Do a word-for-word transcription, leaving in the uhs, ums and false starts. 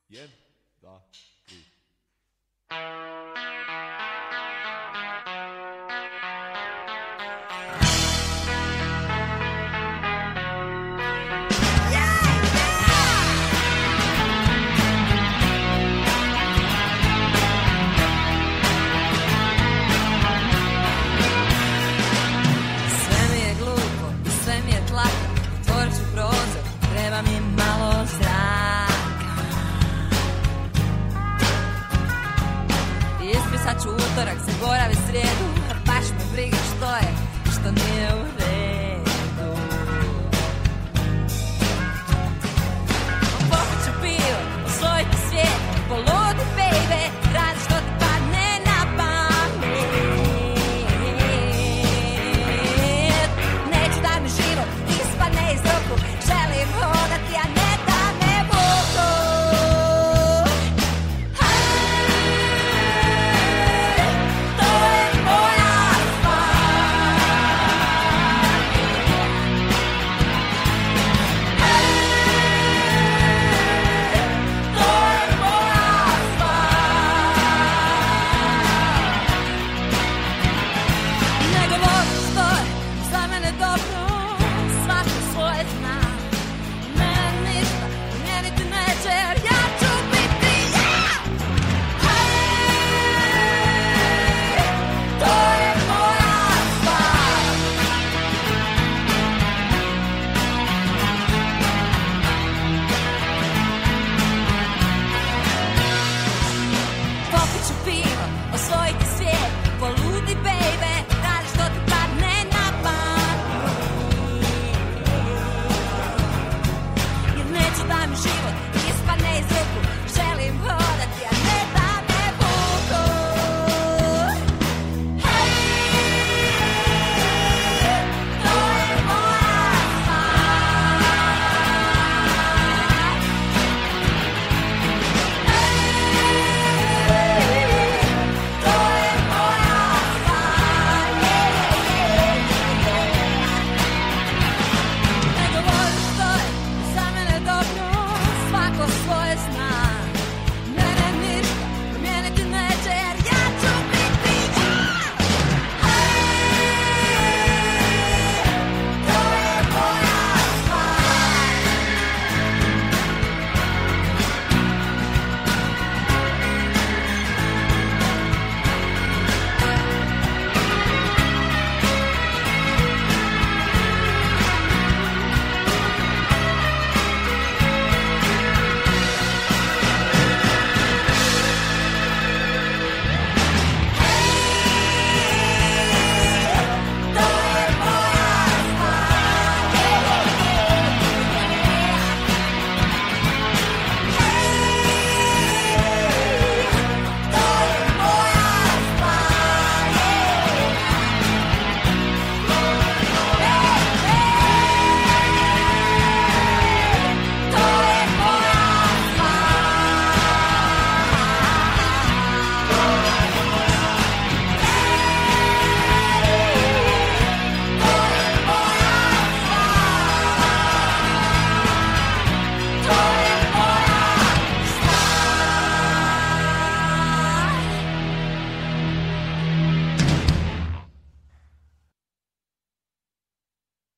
jedan, dva, tri. Sad ću utorak, zaboravi srijedu, a baš me briga što je, što nije u redu. Popit ću pivo, osvojiti svijet, poludi baby, radi što ti padne na pamet. Neću da mi život ispadne iz ruku, želim hodati, a ne da me vuku. Svako svoje zna, meni ništa, meni ti neće.